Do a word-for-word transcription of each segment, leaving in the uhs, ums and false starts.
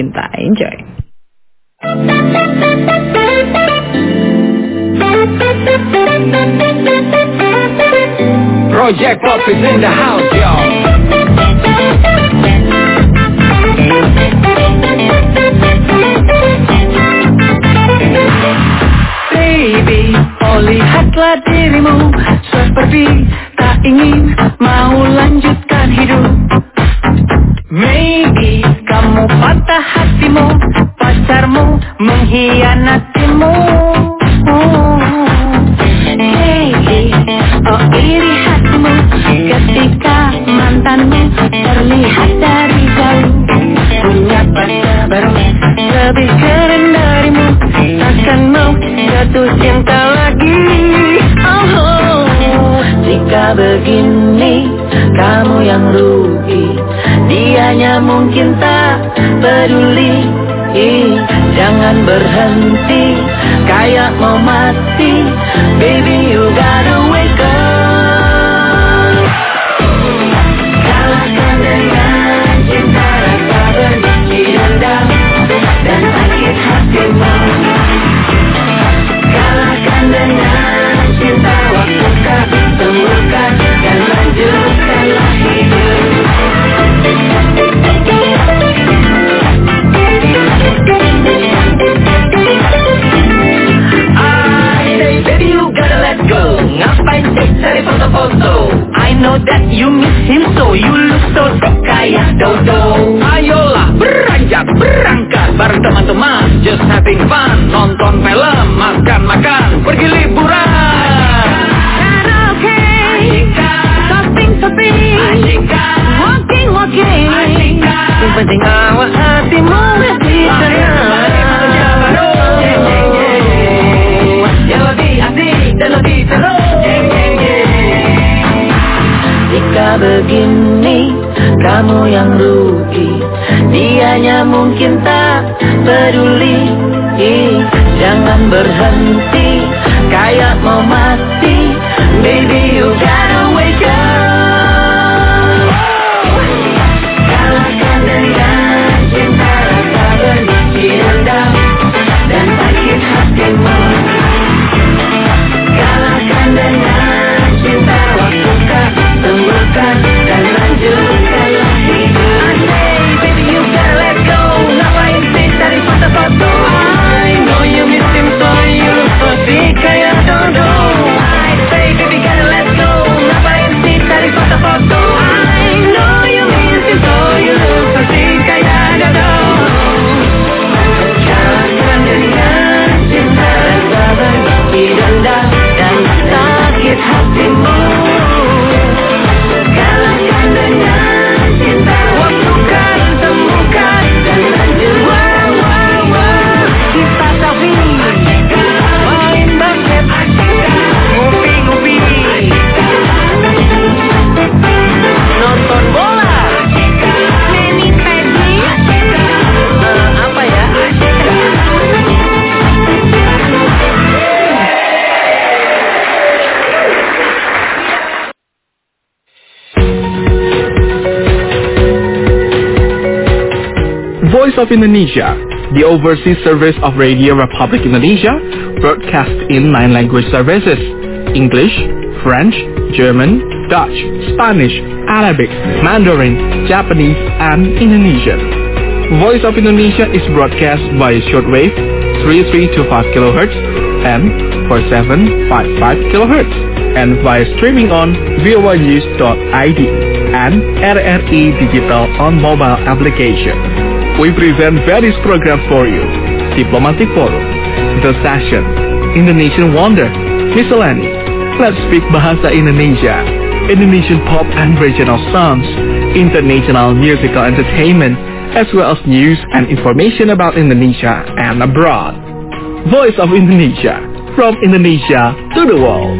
Cinta. Enjoy. Project Pop is in the house, y'all. Baby, oh lihatlah dirimu seperti tak ingin mau lanjutkan hidup. Maybe kamu patah hatimu, pacarmu mengkhianatimu. Hey, oh iri hatimu ketika mantanmu terlihat dari jauh. Punya pacar baru lebih keren darimu, takkan mau jatuh cinta lagi. Oh, jika begini kamu yang rugi, dianya mungkin tak peduli. Jangan berhenti kayak mau mati, baby you gotta wake up. Kalahkan dengan cinta rasa benci dendam dan sakit hatimu. Kalahkan dengan cinta waktu kau temukan dan lanjutkanlah hidup. Ngapain sih cari foto-foto? I know that you miss him, so you look so sick kayak dodo. Ayolah beranjak berangkat bareng teman-teman, just having fun. Nonton film, makan-makan, pergi liburan. Kan oke, shopping-shopping, walking-walking. Yang penting awas hatimu di sana. Yang lebih asik dan lebih seru. Jika begini kamu yang rugi, dianya mungkin tak peduli. Jangan berhenti kayak mau mati, baby you gotta wake up. Kalahkan dengan cinta rasa benci dendam dan sakit hatimu. Kalahkan dengan cinta waktu kau temukan dan lanjutkanlah hidup. I say baby you gotta let go, ngapain sih cari foto-foto? I know you miss him, so you look so sick kayak dodo. I say baby gotta let go, ngapain sih cari foto-foto? I know you miss him, so you look so sick kayak dodo. Kalahkan dengan cinta rasa benci dendam dan sakit hatimu. Kalahkan dengan cinta waktu kan temukan dan lanjut. Wow, wow, wow. Kita selfie, main basket, ngopi-ngopi, nonton bola, mani pagi. Uh, apa ya? Voice of Indonesia, the overseas service of Radio Republic Indonesia, broadcast in nine language services: English, French, German, Dutch, Spanish, Arabic, Mandarin, Japanese, and Indonesian. Voice of Indonesia is broadcast via shortwave three three two five kilohertz and four seven five five kilohertz, and via streaming on voa news dot i d and R R I Digital on mobile application. We present various programs for you: Diplomatic Forum, The Session, Indonesian Wonder, Miscellany, Let's Speak Bahasa Indonesia, Indonesian Pop and Regional Songs, International Musical Entertainment, as well as news and information about Indonesia and abroad. Voice of Indonesia, from Indonesia to the world.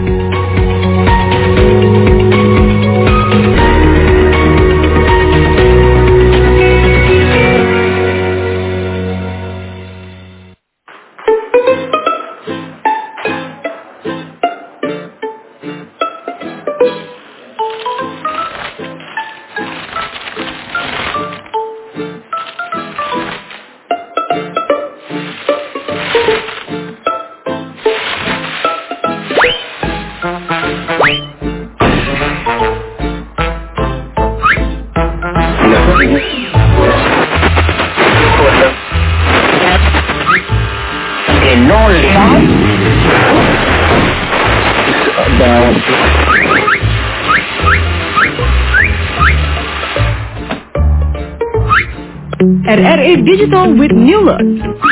R R A Digital with new look.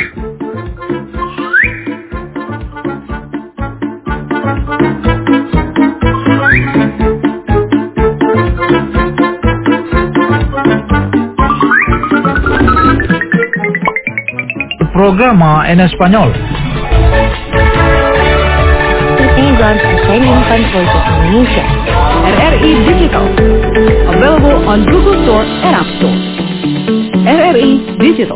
Programa en español. Ketiga, Sharing Voices Indonesia. R R A Digital. Available on Google Store and App Store. R R A Digital.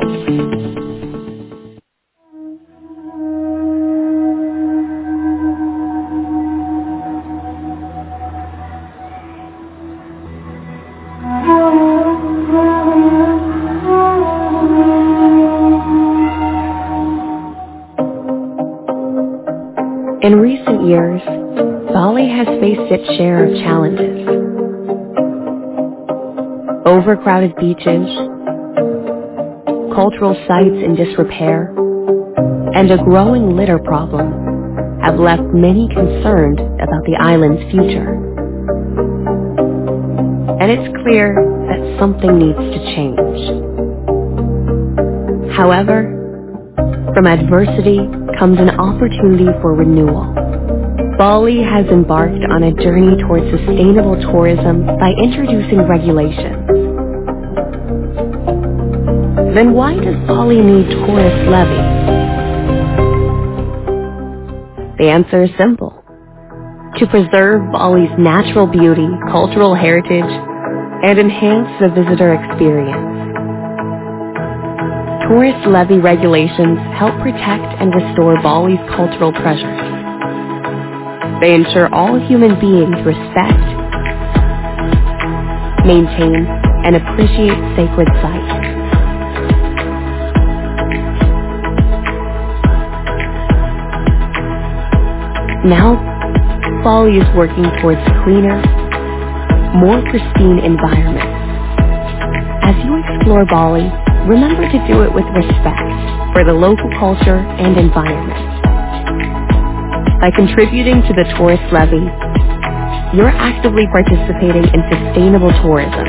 In recent years, Bali has faced its share of challenges. Overcrowded beaches, cultural sites in disrepair, and a growing litter problem have left many concerned about the island's future. And it's clear that something needs to change. However, from adversity comes an opportunity for renewal. Bali has embarked on a journey towards sustainable tourism by introducing regulations. Then why does Bali need tourist levy? The answer is simple. To preserve Bali's natural beauty, cultural heritage, and enhance the visitor experience. Tourist levy regulations help protect and restore Bali's cultural treasures. They ensure all human beings respect, maintain, and appreciate sacred sites. Now, Bali is working towards cleaner, more pristine environments. As you explore Bali, remember to do it with respect for the local culture and environment. By contributing to the tourist levy, you're actively participating in sustainable tourism.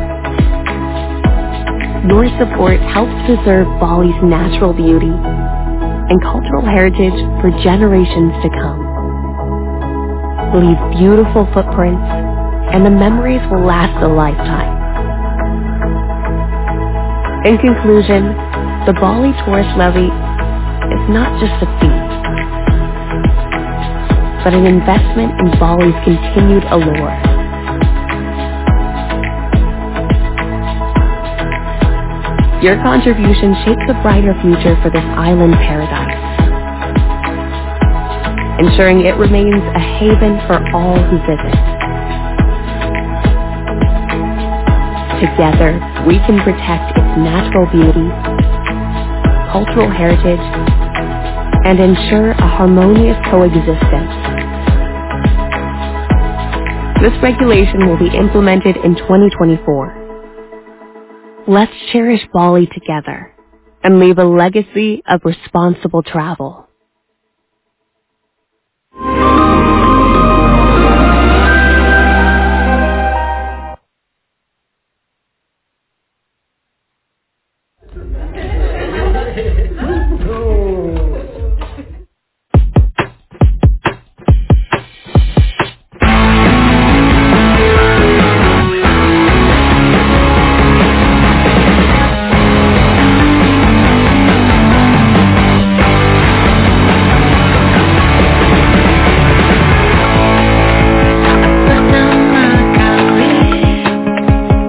Your support helps preserve Bali's natural beauty and cultural heritage for generations to come. Leave beautiful footprints, and the memories will last a lifetime. In conclusion, the Bali Tourist Levy is not just a fee, but an investment in Bali's continued allure. Your contribution shapes a brighter future for this island paradise, ensuring it remains a haven for all who visit. Together, we can protect its natural beauty, cultural heritage, and ensure a harmonious coexistence. This regulation will be implemented in twenty twenty-four. Let's cherish Bali together and leave a legacy of responsible travel.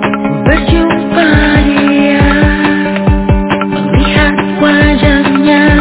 Wajahnya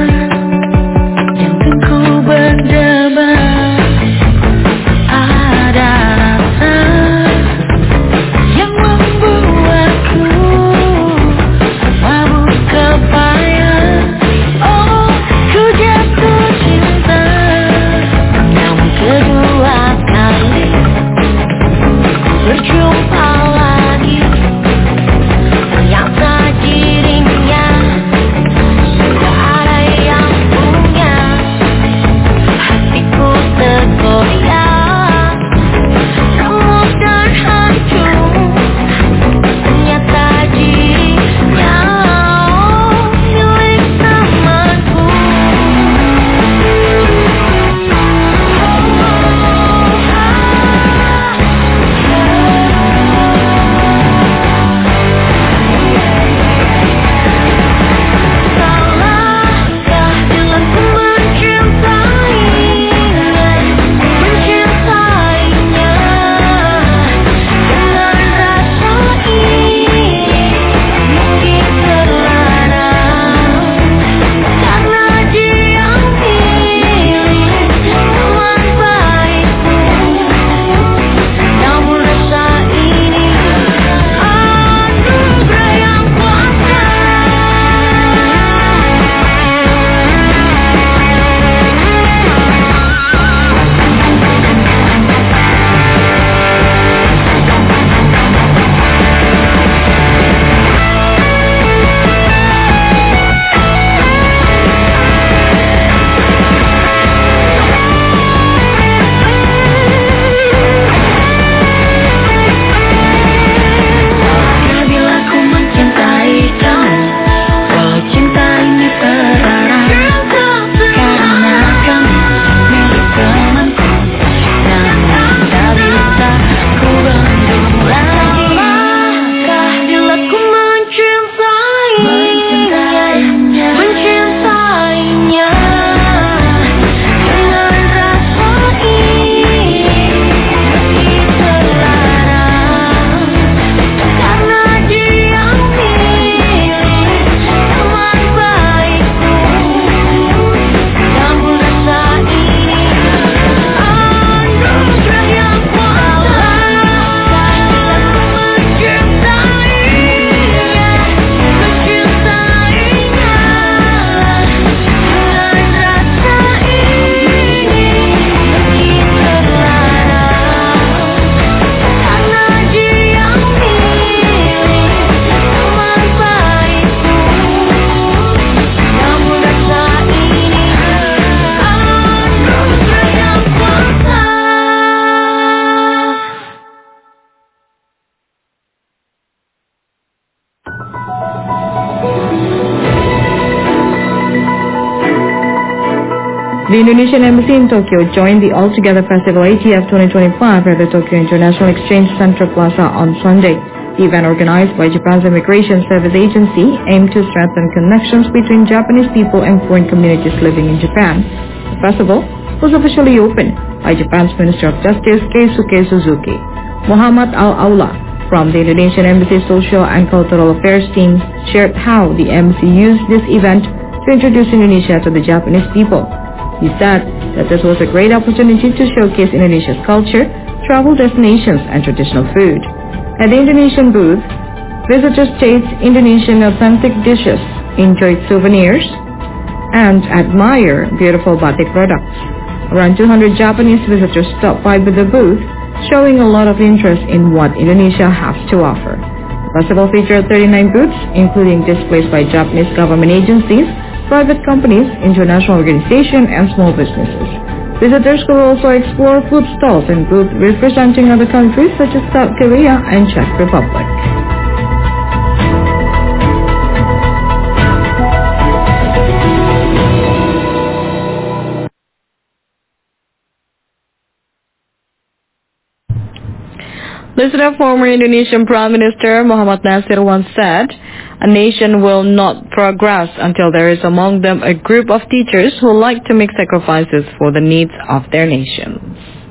The Indonesian Embassy in Tokyo joined the All Together Festival A T F twenty twenty-five at the Tokyo International Exchange Center Plaza on Sunday. The event, organized by Japan's Immigration Service Agency, aimed to strengthen connections between Japanese people and foreign communities living in Japan. The festival was officially opened by Japan's Minister of Justice Keisuke Suzuki. Muhammad Al-Aula from the Indonesian Embassy Social and Cultural Affairs team shared how the embassy used this event to introduce Indonesia to the Japanese people. He said that this was a great opportunity to showcase Indonesia's culture, travel destinations, and traditional food. At the Indonesian booth, visitors taste Indonesian authentic dishes, enjoy souvenirs, and admire beautiful batik products. Around two hundred Japanese visitors stopped by with the booth, showing a lot of interest in what Indonesia has to offer. The festival featured thirty-nine booths, including displays by Japanese government agencies, private companies, international organizations, and small businesses. Visitors could also explore food stalls and booths representing other countries such as South Korea and Czech Republic. Listener, former Indonesian Prime Minister Muhammad Nasir once said, "A nation will not progress until there is among them a group of teachers who like to make sacrifices for the needs of their nations."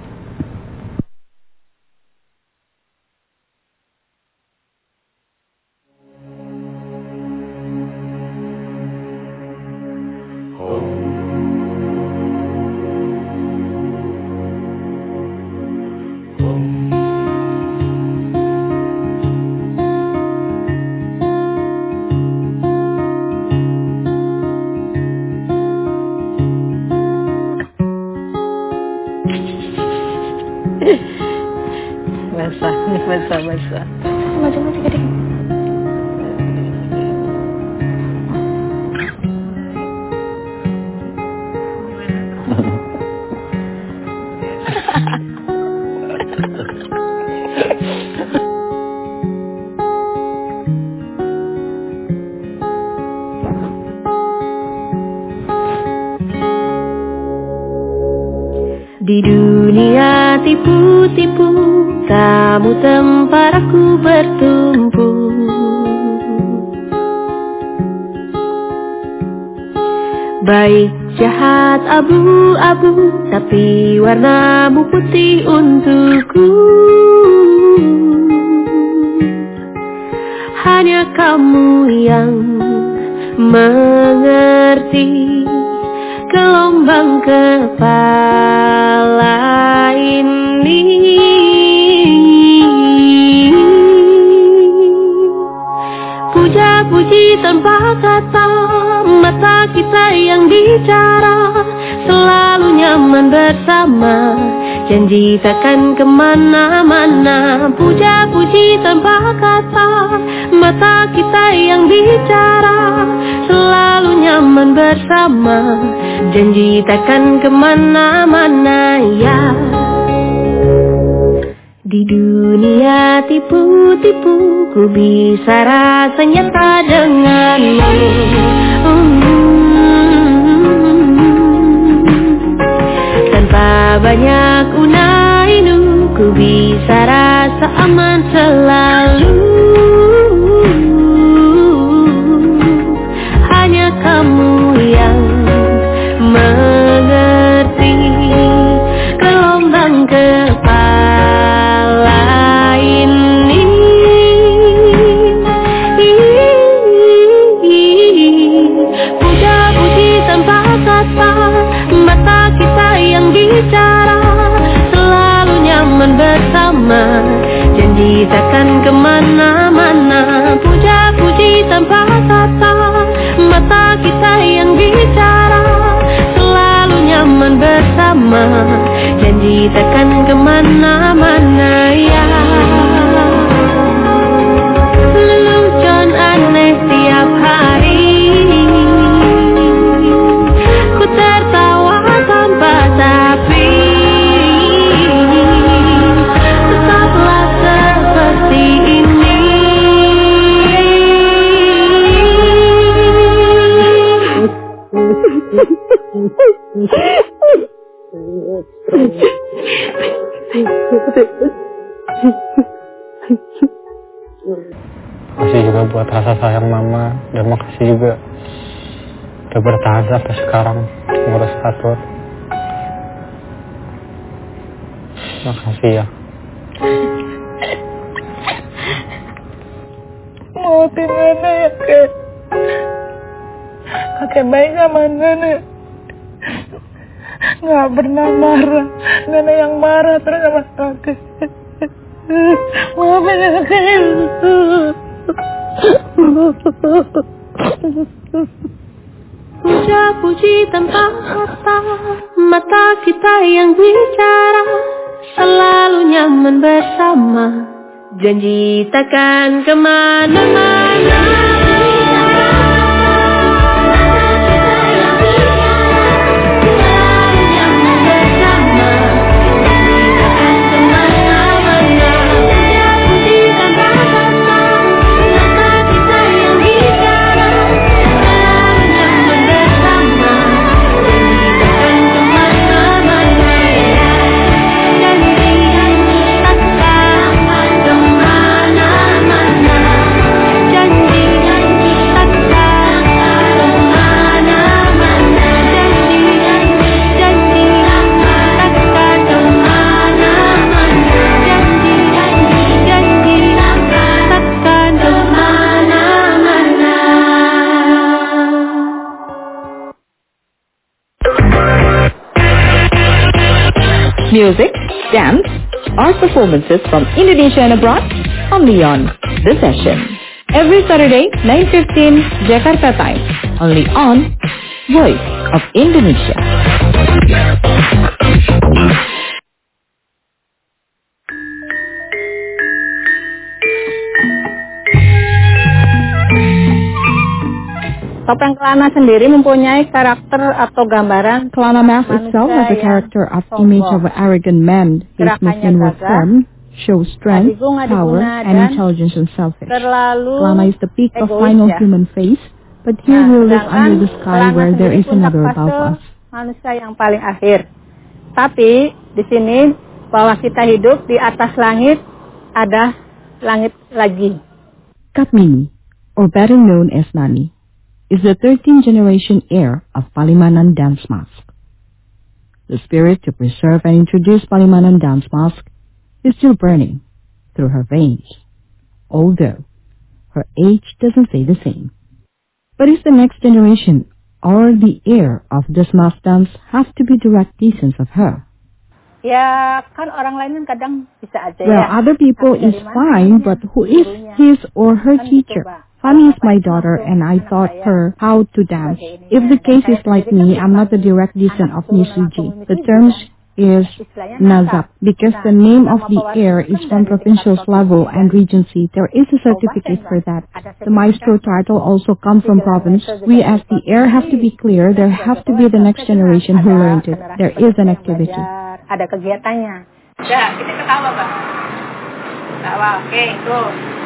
Basah, ini basah, basah. Maju-maju gede. Di dunia tipu-tipu, kamu tempat aku bertumpu. Baik jahat abu-abu, tapi warnamu putih untukku. Hanya kamu yang mengerti gelombang kepala ini. Puja-puji tanpa kata, mata kita yang bicara, selalu nyaman bersama, janji takkan kemana-mana. Puja-puji tanpa kata, mata kita yang bicara, selalu nyaman bersama, janji takkan kemana-mana ya. Di dunia tipu-tipu, ku bisa rasa nyata denganmu. Hmm. Tanpa banyak unai-nu, ku bisa rasa aman selalu. Hanya kamu yang mengerti gelombang kepala ini. Puja-puji tanpa kata, mata kita yang bicara, selalu nyaman bersama, janji takkan kemana-mana. Puja-puji tanpa kata, mata kita yang bicara, selalu nyaman bersama, janji takkan kemana-mana ya. Lelucon aneh tiap hari, ku tertawa tanpa tapi, tetaplah seperti ini. Makasih juga buat rasa sayang mama, dan makasih juga udah bertahan sampai sekarang ngurus Fatur. Makasih ya. Maafin Nenek ya, Kek. Kakek baik sama Nenek. Nggak pernah marah. Nenek yang marah terus sama kakek. Maafin ya, Kek. Puja-puji tanpa kata, mata kita yang bicara, selalu nyaman bersama, janji takkan kemana-mana. Music, dance, art performances from Indonesia and abroad, only on The Session. Every Saturday, nine fifteen Jakarta time, only on Voice of Indonesia. Topeng Kelana sendiri mempunyai karakter atau gambaran. Kelana mask itself has a character of image of an arrogant man. His movement was firm, shows strength, power, and intelligence and selfish. Kelana is the peak of final human face, but here we live under the sky where there is another above us. Manusia yang paling akhir. Tapi di sini bahwa kita hidup di atas langit, ada langit lagi. Katmini, or better known as Nani, is the thirteenth generation heir of Palimanan dance mask. The spirit to preserve and introduce Palimanan dance mask is still burning through her veins, although her age doesn't stay the same. But is the next generation or the heir of this mask dance have to be direct descendants of her? Ya, kan orang lain kan kadang bisa aja well, ya. Other people is fine, but who is his or her teacher? Fanny is my daughter, and I taught her how to dance. If the case is like me, I'm not the direct descendant of Nisuji. The term is Nazab, because the name of the heir is from provincial level and regency. There is a certificate for that. The maestro title also comes from province. We as the heir have to be clear. There have to be the next generation who learned it. There is an activity. Ada kegiatannya. Ya, kita ketawa, Pak. Ketawa, oke, itu.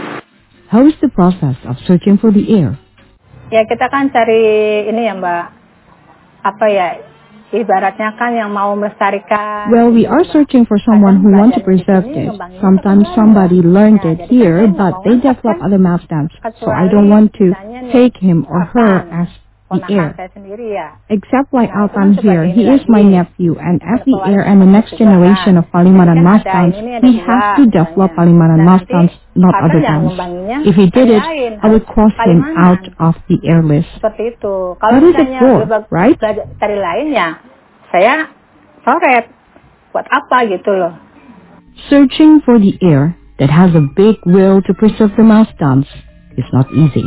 How is the process of searching for the heir? Ya, kita kan cari ini ya, Mbak. Apa ya? Ibaratnya kan yang mau melestarikan. Well, we are searching for someone who wants to preserve this. Sometimes somebody learned it here, but they develop other mass dance. So I don't want to take him or her as the heir. Except like Altan here, he is my nephew, and as the heir and the next generation of Palimanan mass dance, he has to develop Palimanan mass dance, not other dance. If he did it, I would cross him out of the heir list. Seperti itu. Kalau What is it for, right? Dari lainnya, saya coret. Buat apa gitu loh. Searching for the heir that has a big will to preserve the mass dance is not easy.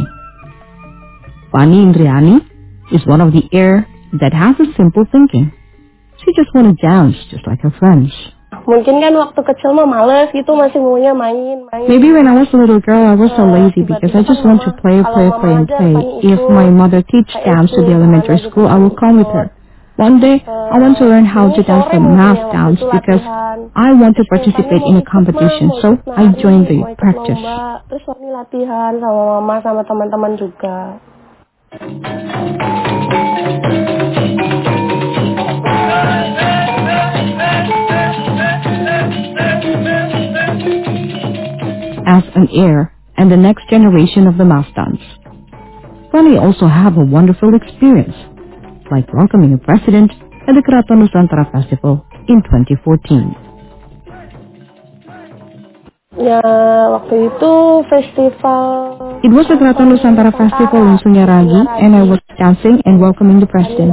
Fani Indriani is one of the heir that has a simple thinking. She just want to dance just like her friends. Mungkin kan waktu kecil mah males gitu, masih maunya main, main. Maybe when I was a little girl, I was so lazy because I just want to play, play, play, and play. If my mother teach dance to the elementary school, I will come with her. One day, I want to learn how to dance the mass dance because I want to participate in a competition. So, I joined the practice. Terus Fani latihan sama mama sama teman-teman juga. young heir and the next generation of the mass dance. One may also have a wonderful experience, like welcoming a president at the Keraton Nusantara Festival in twenty fourteen. Ya, waktu itu festival. It was the Keraton Nusantara Festival in Sunyaragi, and I was dancing and welcoming the president.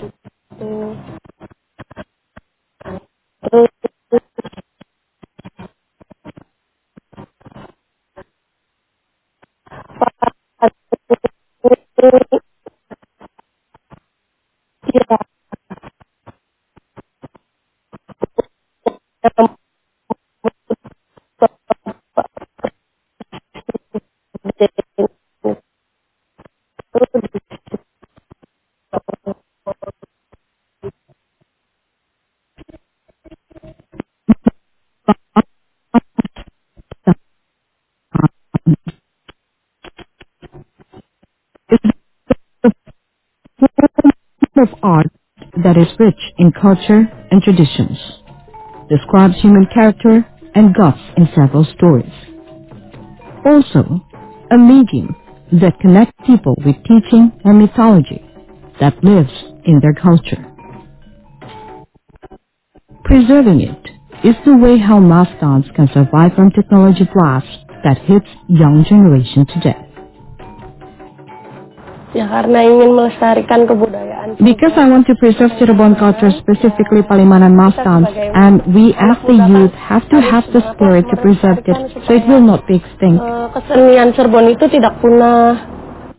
Of art that is rich in culture and traditions, describes human character and guts in several stories. Also, a medium that connects people with teaching and mythology that lives in their culture. Preserving it is the way how mass dance can survive from technology blast that hits young generation today. Ya, karena ingin melestarikan kebudayaan. Because I want to preserve Cirebon culture, specifically Palimanan mass dance, and we as the youth have to have the spirit to preserve it so it will not be extinct. Kesenian Cirebon itu tidak punah.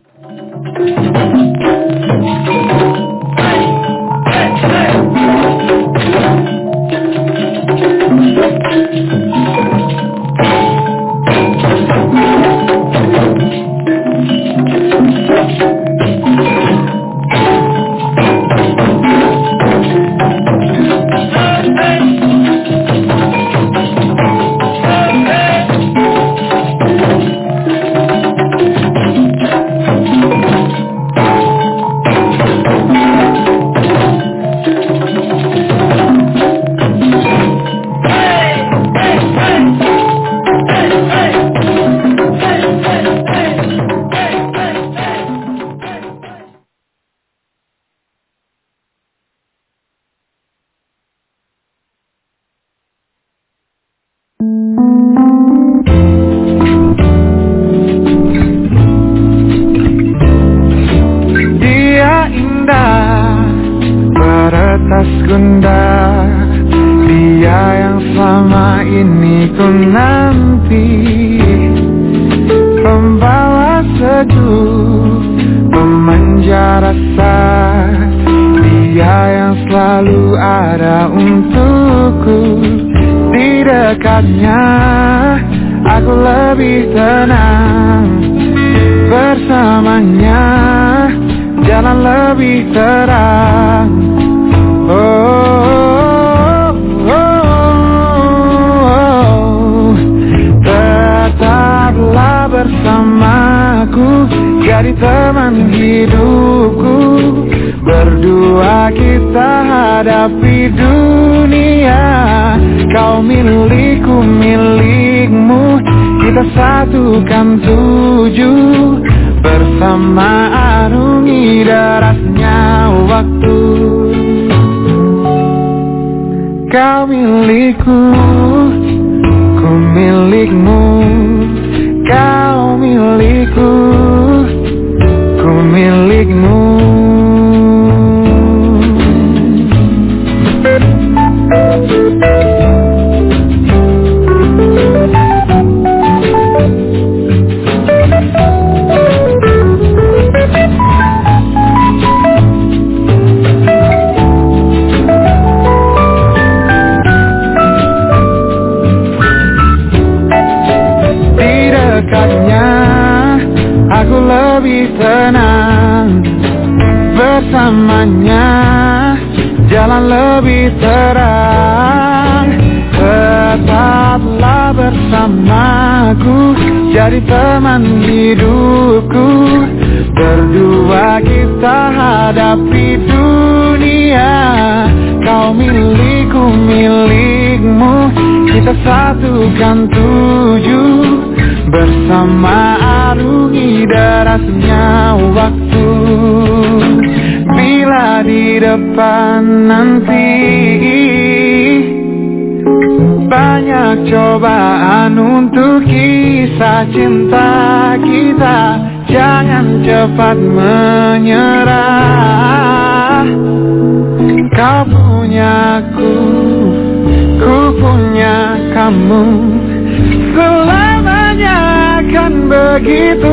Aku lebih tenang bersamanya, jalan lebih terang. Oh, oh, oh, oh. Tetaplah bersamaku, jadi teman hidupku. Berdua kita hadapi dunia. Kau milikku, milikmu, kita satukan tujuh. Bersama arungi derasnya waktu. Kau milikku, ku milikmu. Kau milikku, ku milikmu. Aku lebih tenang bersamanya, jalan lebih terang. Tetaplah bersamaku, jadi teman hidupku. Berdua kita hadapi dunia. Kau milikku, milikmu, kita satukan tujuh. bersama arungi derasnya waktu. Bila di depan nanti banyak cobaan untuk kisah cinta kita, jangan cepat menyerah. Kau punya aku, ku punya kamu, selamanya akan begitu.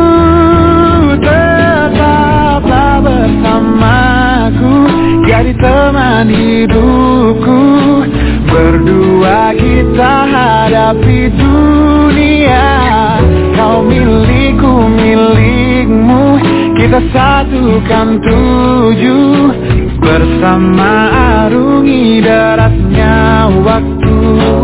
Tetaplah bersamaku, jadi teman hidupku. Berdua kita hadapi dunia. Kau milikku, milikmu, kita satukan tujuh. Bersama arungi derasnya waktu.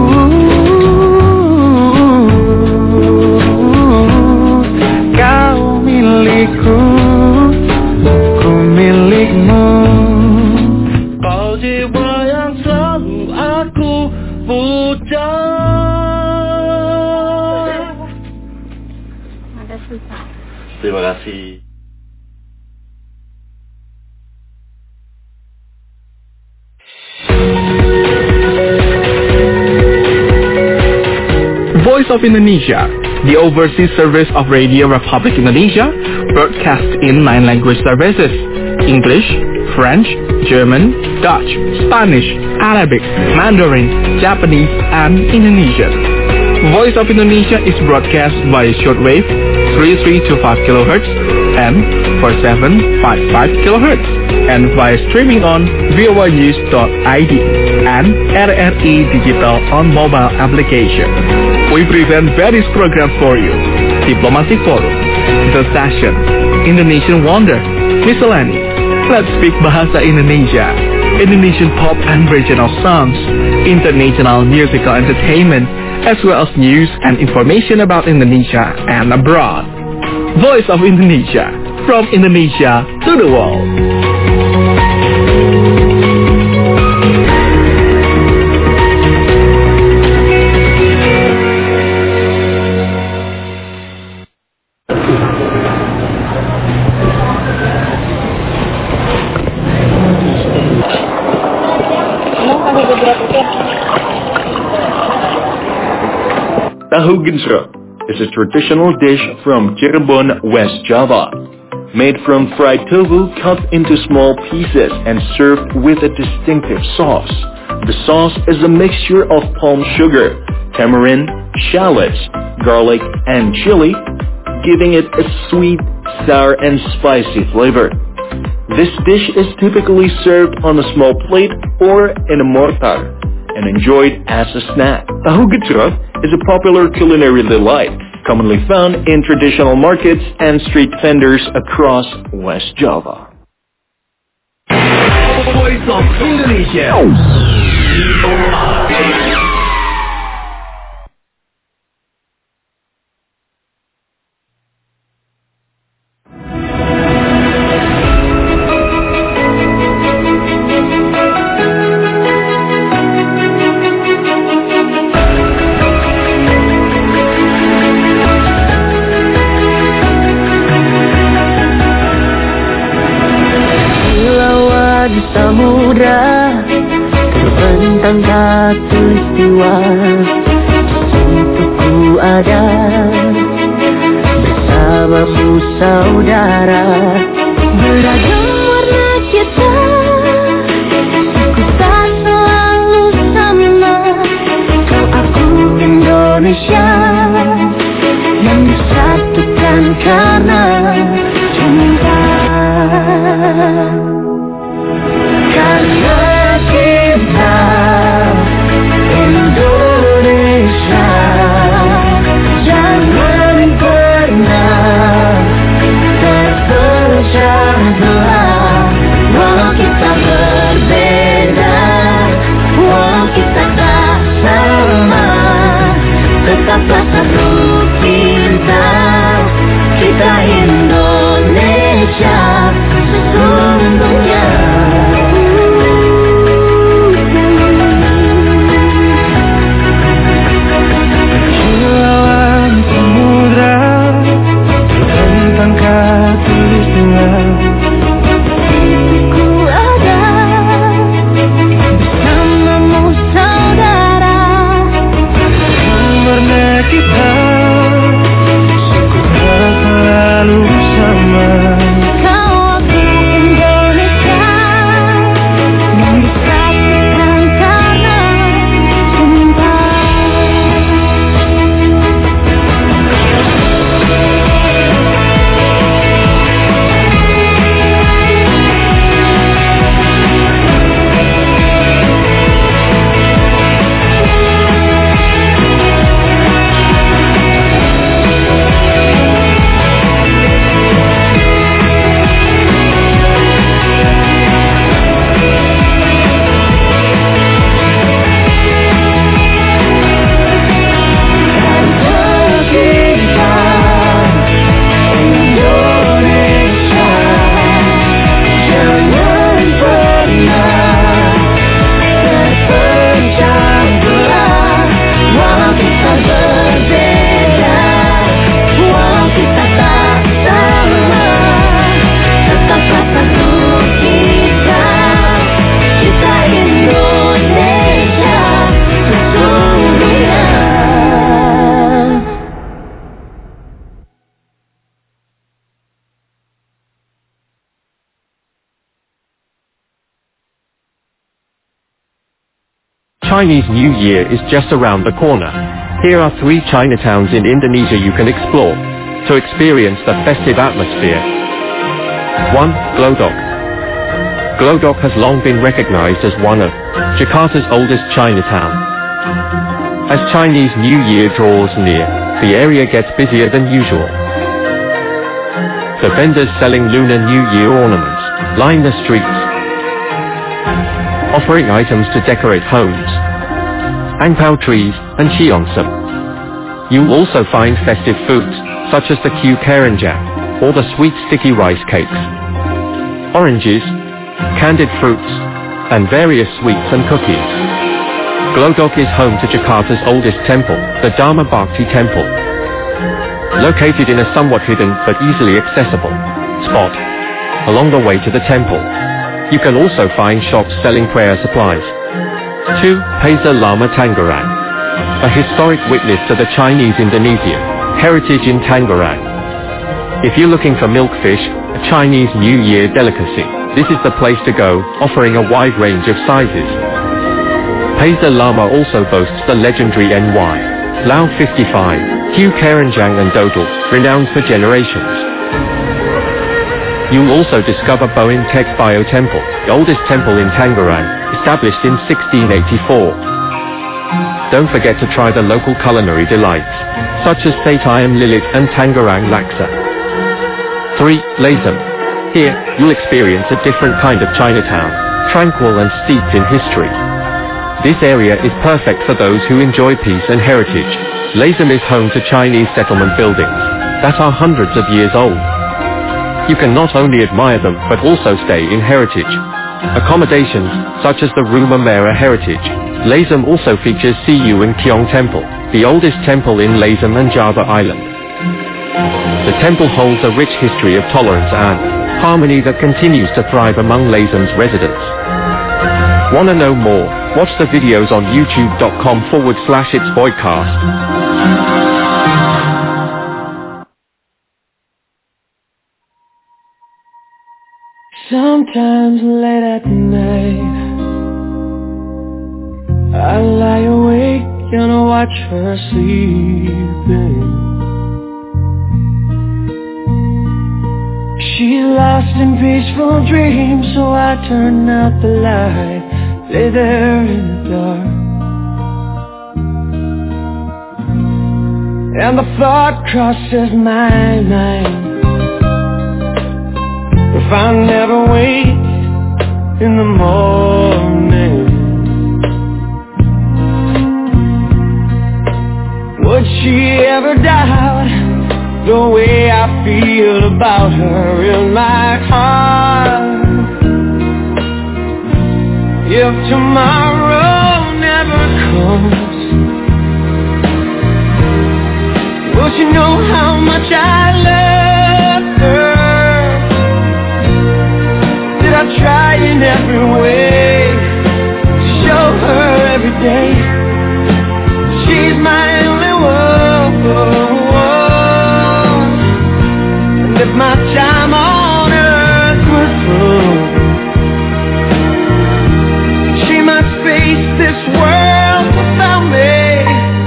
Kau milikku, ku milikmu. Kau jiwa yang selalu aku puja. Terima kasih. Voice of Indonesia, the overseas service of Radio Republic Indonesia, broadcast in nine language services: English, French, German, Dutch, Spanish, Arabic, Mandarin, Japanese, and Indonesian. Voice of Indonesia is broadcast via shortwave three three two five kilohertz and four seven five five kilohertz, and via streaming on voa news dot I D and R R I Digital on mobile application. We present various programs for you: Diplomacy Forum, The Session, Indonesian Wonder, Miscellany, Let's Speak Bahasa Indonesia, Indonesian pop and regional songs, international musical entertainment, as well as news and information about Indonesia and abroad. Voice of Indonesia, from Indonesia to the world. Tahu Gejrot is a traditional dish from Cirebon, West Java. Made from fried tofu cut into small pieces and served with a distinctive sauce. The sauce is a mixture of palm sugar, tamarind, shallots, garlic, and chili, giving it a sweet, sour, and spicy flavor. This dish is typically served on a small plate or in a mortar and enjoyed as a snack. Tahu Gejrot is a popular culinary delight, commonly found in traditional markets and street vendors across West Java. Voice of Indonesia. Samudra terbentang katulistiwa, untukku ada bersamamu saudara. Beragam warna kita, aku tak selalu sama. Kau aku Indonesia yang disatukan karena cinta. Karena kita Indonesia, jangan pernah terpecah belah. Chinese New Year is just around the corner. Here are three Chinatowns in Indonesia you can explore to experience the festive atmosphere. one. Glodok. Glodok has long been recognized as one of Jakarta's oldest Chinatown. As Chinese New Year draws near, the area gets busier than usual. The vendors selling Lunar New Year ornaments line the streets, offering items to decorate homes, angpao trees and cheongsam. You'll also find festive foods such as the Q keranjang or the sweet sticky rice cakes, oranges, candied fruits, and various sweets and cookies. Glodok is home to Jakarta's oldest temple, the Dharma Bhakti Temple. Located in a somewhat hidden but easily accessible spot along the way to the temple, you can also find shops selling prayer supplies. two. Paza Lama Tangerang, a historic witness to the Chinese-Indonesian heritage in Tangerang. If you're looking for milkfish, a Chinese New Year delicacy, this is the place to go, offering a wide range of sizes. Paza Lama also boasts the legendary N Y Lao fifty-five, Q keranjang and dodol, renowned for generations. You'll also discover Boin Tek Bio Temple, the oldest temple in Tangerang, established in sixteen eighty-four. Don't forget to try the local culinary delights, such as Satayam Lilit and Tangerang Laksa. three. Lasem. Here, you'll experience a different kind of Chinatown, tranquil and steeped in history. This area is perfect for those who enjoy peace and heritage. Lasem is home to Chinese settlement buildings that are hundreds of years old. You can not only admire them but also stay in heritage accommodations such as the Rumah Merah Heritage. Lasem also features Siu and Kiong Temple, the oldest temple in Lasem and Java Island. The temple holds a rich history of tolerance and harmony that continues to thrive among Lasem's residents. Want to know more? Watch the videos on youtube.com forward slash its voidcast. Sometimes late at night I lie awake and watch her sleeping. She's lost in peaceful dreams, so I turn out the light, lay there in the dark. And the thought crosses my mind, if I never wake in the morning, would she ever doubt the way I feel about her in my heart? If tomorrow never comes, will she know how much I love her? Did I try in every way to show her every day she's my only one? And if my time on earth was through, she must face this world without me.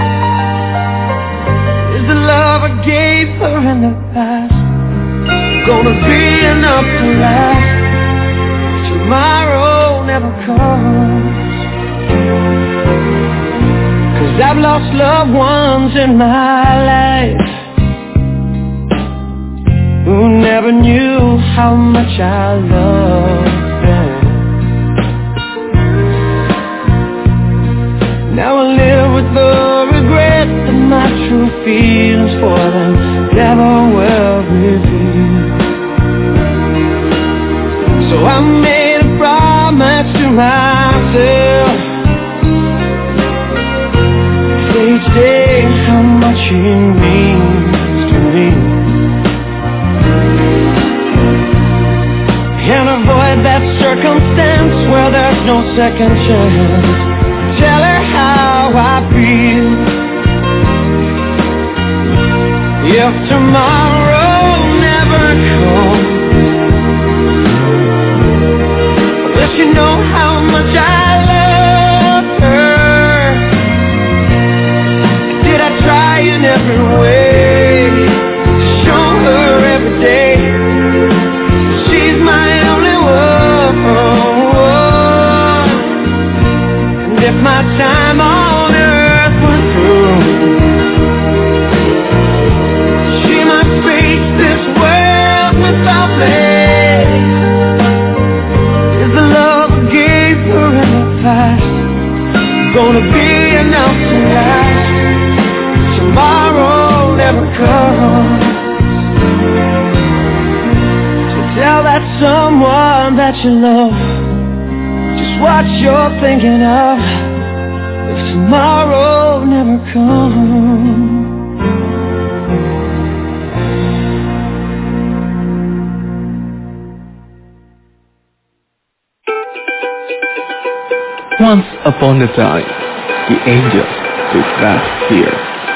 Is the love I gave her in the past gonna be enough to last? Tomorrow never comes, 'cause I've lost loved ones in my life who never knew how much I loved them. Now I live with the regret that my true feelings for them never will reveal. So I made a promise to myself, say each day how much it means to me, and avoid that circumstance where there's no second chance. Tell her how I feel. If tomorrow never comes, will she know how much I love her? my time on earth were through. She might face this world without blame. Is the love I gave her in the past gonna be enough to last? Tomorrow never comes. So tell that someone that you love just what you're thinking of. If tomorrow never comes. Once upon a time, the angels took bath here.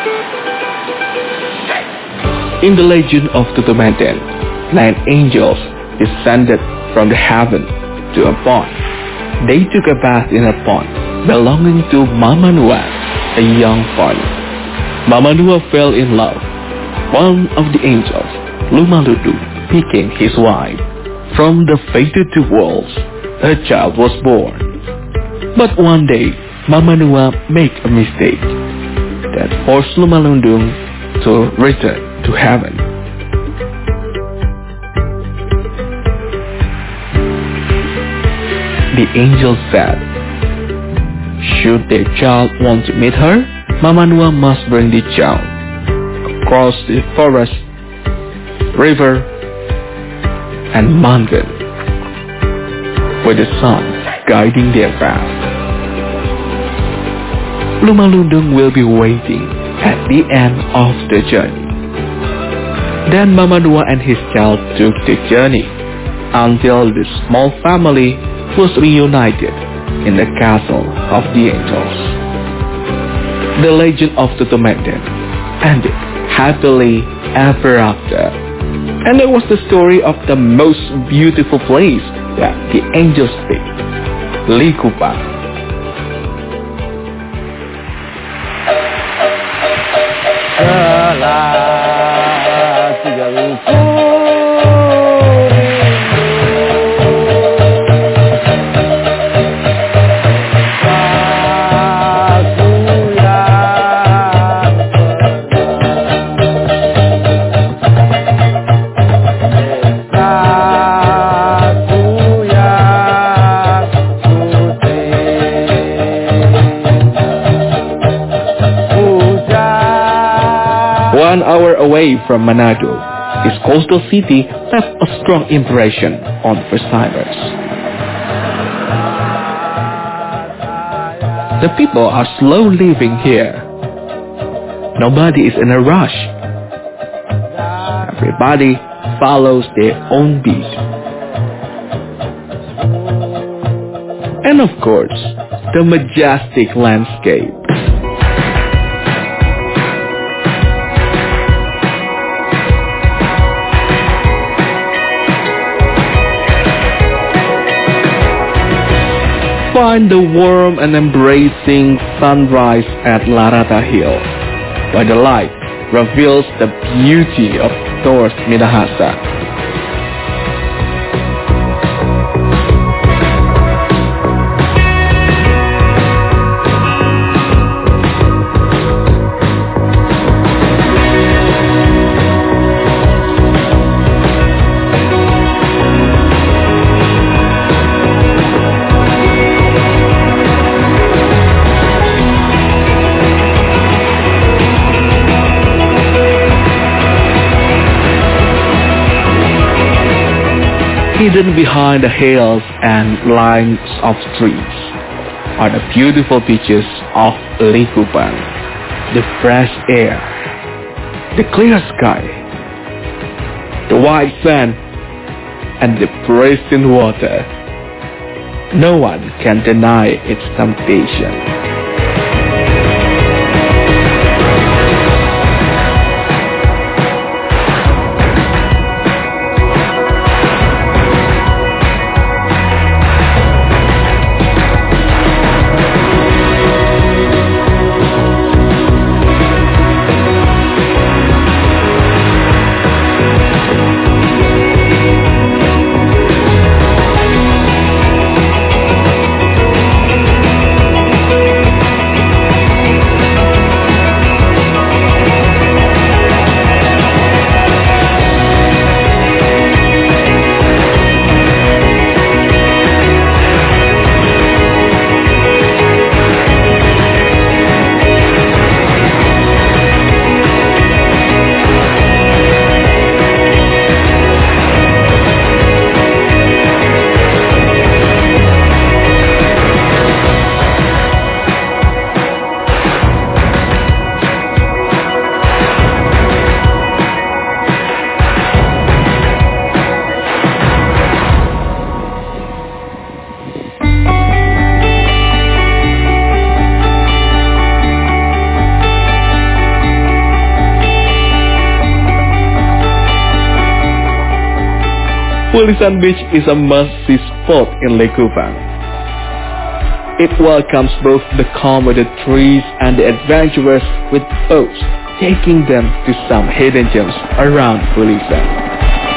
In the legend of Tutumanten, nine angels descended from the heaven to a pond. They took a bath in a pond belonging to Mama Nua, a young farmer. Mama Nua fell in love. One of the angels, Lumaludu, became his wife. From the fated two worlds, a child was born. But one day, Mama Nua made a mistake that forced Lumalundung to return to heaven. The angel said, should their child want to meet her, Mama Nua must bring the child across the forest, river, and mountain, with the sun guiding their path. Lumalundung will be waiting at the end of the journey. Then Mama Nua and his child took the journey until the small family was reunited in the castle of the angels. The legend of Tutumanten ended happily ever after. And it was the story of the most beautiful place that the angels picked, Likupang. One hour away from Manado, this coastal city left a strong impression on first-timers. The people are slow living here. Nobody is in a rush. Everybody follows their own beat. And of course, the majestic landscape. Find the warm and embracing sunrise at Larata Hill, where the light reveals the beauty of North Minahasa. Hidden behind the hills and lines of trees are the beautiful beaches of Likupang, the fresh air, the clear sky, the white sand, and the pristine water. No one can deny its temptation. Pulisan Beach is a must-see spot in Likupang. It welcomes both the calm with the trees and the adventurers with boats, taking them to some hidden gems around Pulisan.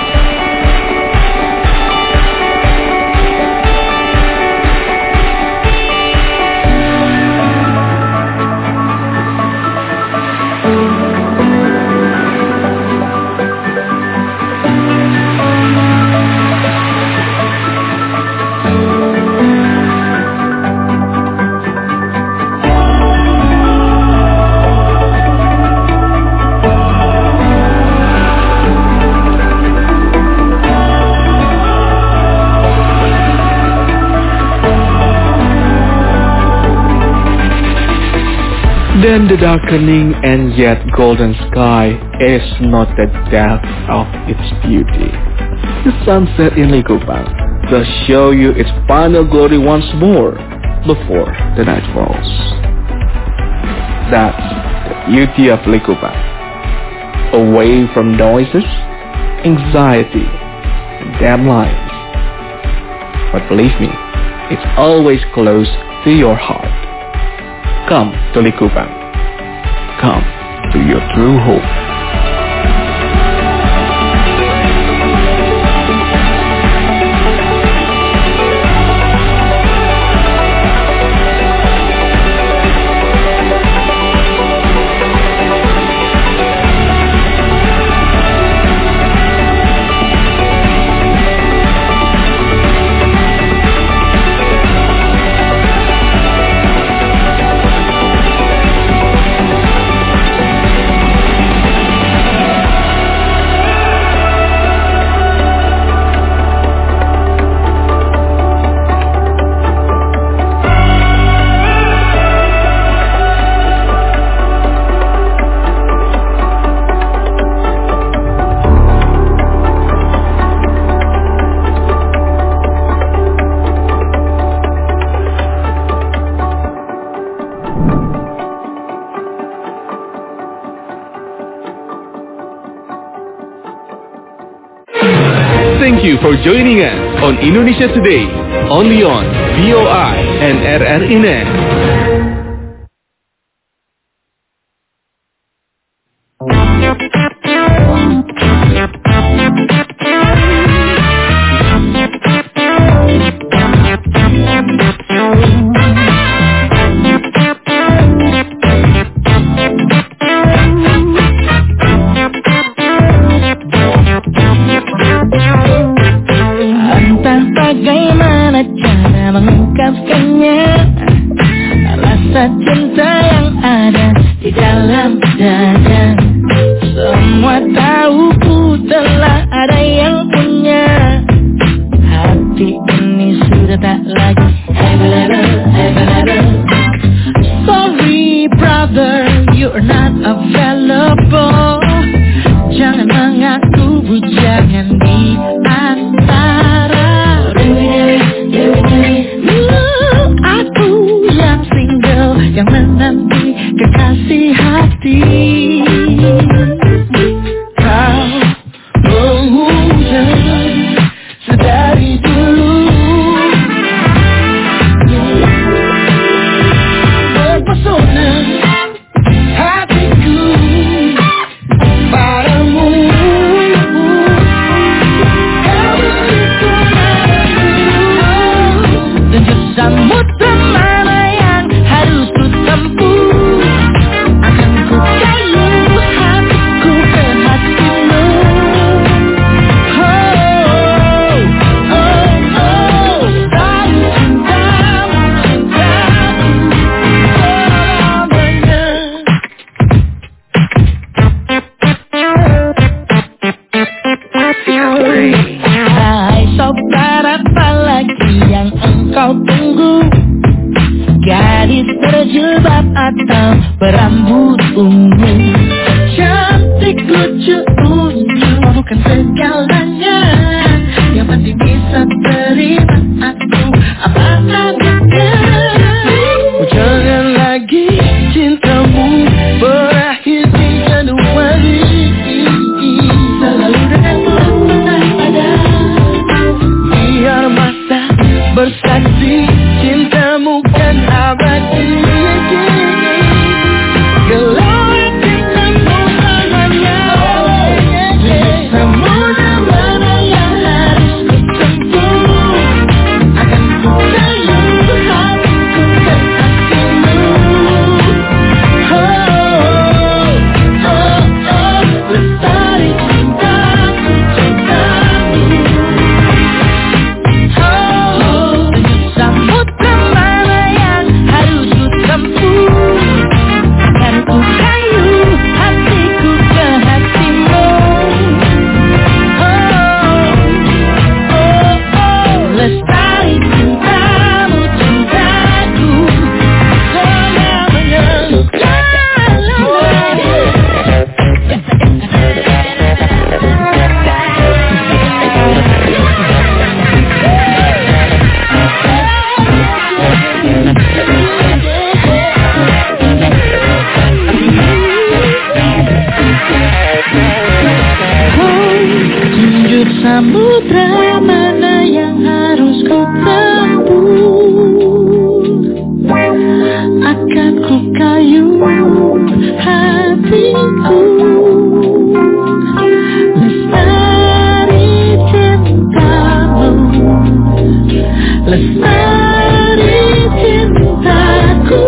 Then the darkening and yet golden sky is not the depth of its beauty. The sunset in Likupang will show you its final glory once more before the night falls. That's the beauty of Likupang. Away from noises, anxiety, and deadlines. But believe me, it's always close to your heart. Come to Likupang. Come to your true home. Thank you for joining us on Indonesia Today, only on V O I and R R I Net. Bagaimana cara mengungkapkannya, rasa cinta yang ada di dalam dada. Semua tahu ku telah ada yang punya. Hati ini sudah tak lagi available, available. Sorry brother, you're not available. Jangan mengaku bujangan di antara. Aku yang single, yang menanti kekasih hati. Kau menghujam sedari dulu, berpesona hatiku padamu. Samudra mana yang harus ku tempuh, akan ku kayu hatiku ke hatimu. Oh, oh, oh, selalu cintamu, cintamu selamanya. Hai sobat, apa lagi yang engkau tunggu? Gadis berjilbab atau berambut ungu, cantik lucu unyu bukan segalanya. Yang penting bisa terima aku apa adanya. Jangan lagi cintamu berakhir di Januari. Selalu denganmu pada kasih, cintamu kan abadi. Gelapin samudra samudra mana yang harus ku tempuh, akan ku kayu hatiku ke hatimu. Oh, oh, oh, lestari cintaku, cintamu. Oh, samudra mana yang harus ku tempuh, akan ku kayu hatiku ke hatimu. Oh, oh, oh, lestari cintamu, cintaku selamanya. Tunjuk samudra mana yang harus ku tempuh, akan ku kayu hatiku. Lestari cintamu, lestari cintaku.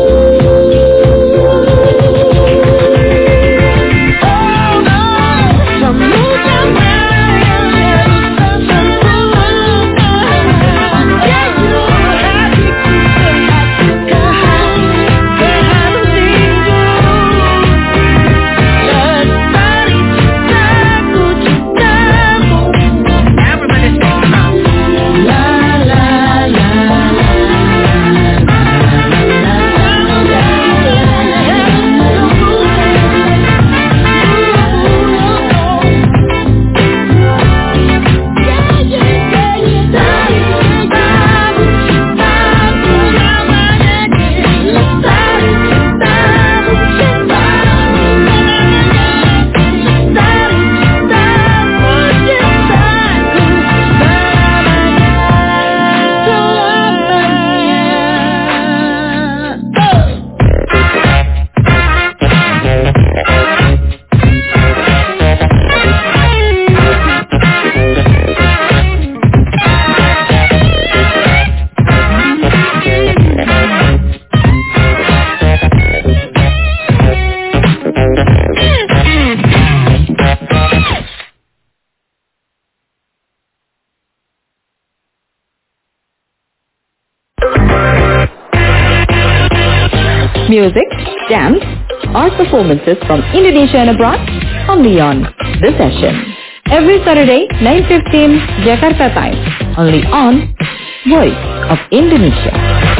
Music, dance, art performances from Indonesia and abroad, only on The Session. Every Saturday, nine fifteen Jakarta time, only on Voice of Indonesia.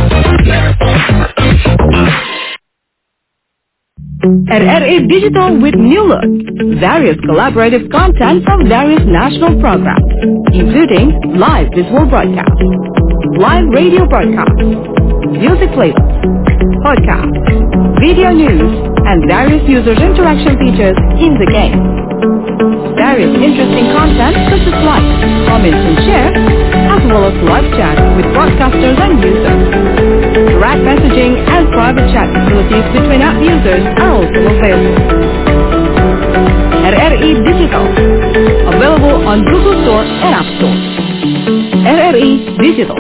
R R A Digital with new look. Various collaborative content from various national programs, including live visual broadcast, live radio broadcast, music playlists, podcasts, video news, and various users interaction features in the game. Various interesting content such as likes, comments and shares, as well as live chat with broadcasters and users. Direct messaging and private chat facilities between app users are also available. R R E Digital, available on Google Store and App Store. R R E Digital.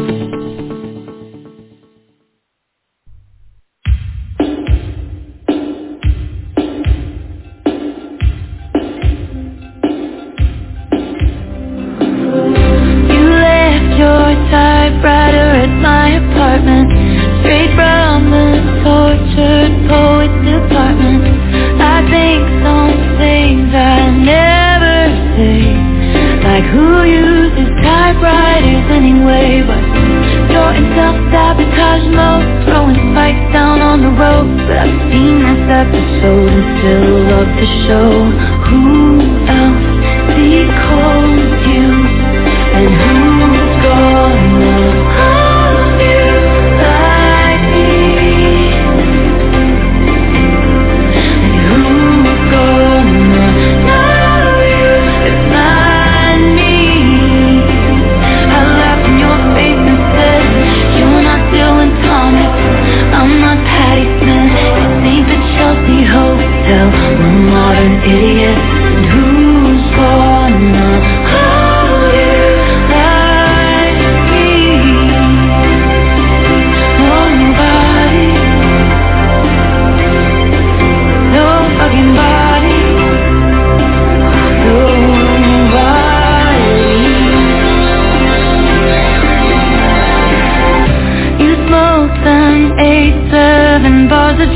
Typewriter at my apartment, straight from the tortured poet department. I think some things I never say, like who uses typewriters anyway? But Jordan self-sabotage mode, throwing spikes down on the road. But I've seen this episode and still love to show who else decodes you and who's gonna hold you like me, and who's gonna know you if not me. I laugh in your face and say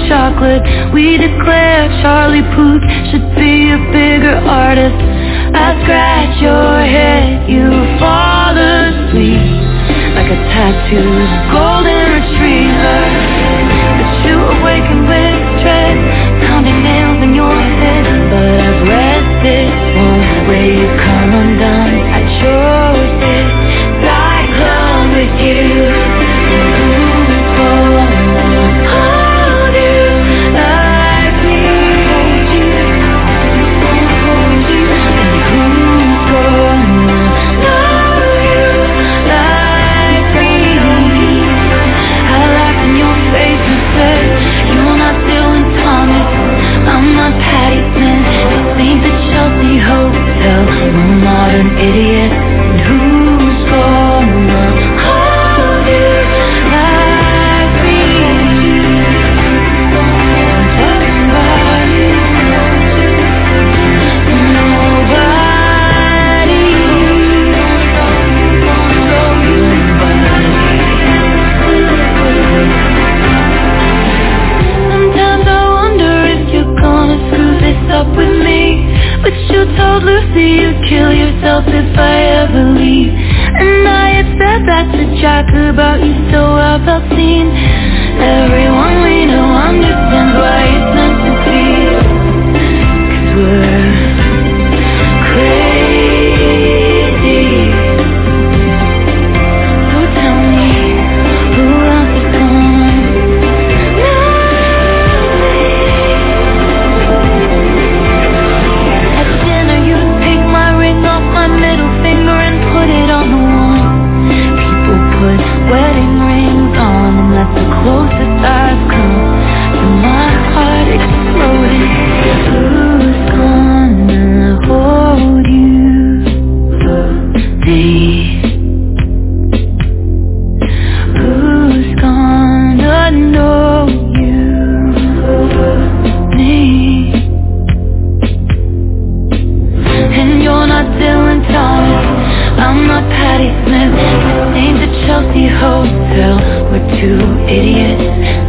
chocolate. We declare Charlie Puth should be a bigger artist. I scratch your head, you fall asleep like a tattooed golden retriever. But you awaken with dread, pounding nails in your head. But I've read this one where you come undone. I chose this cyclone with you. Who's gonna hold you like me? Hold you, hold you. And who's gonna love you like me? I laughed in your face and said, you're not Dylan Thomas, I'm not Patti Smith. This ain't the Chelsea Hotel, I'm a modern idiot. And who's gonna hold you like me? Nobody, sometimes I wonder if you're gonna screw this up with me. But you told Lucy you'd kill yourself if I ever leave. And I had said that to Jack about you, so I felt seen. Everyone we know understands why it's meant to be. 'Cause we're crazy. So tell me, who else is gonna at dinner you take my ring off my middle finger and put it on the wall. People put wedding rings on, and that's the closest I've come to my heart exploding. Who's gonna hold you, babe? Who's gonna know you, me? And you're not Dylan Thomas, I'm not Patti Smith. This ain't the Chelsea Hotel, we're two idiots.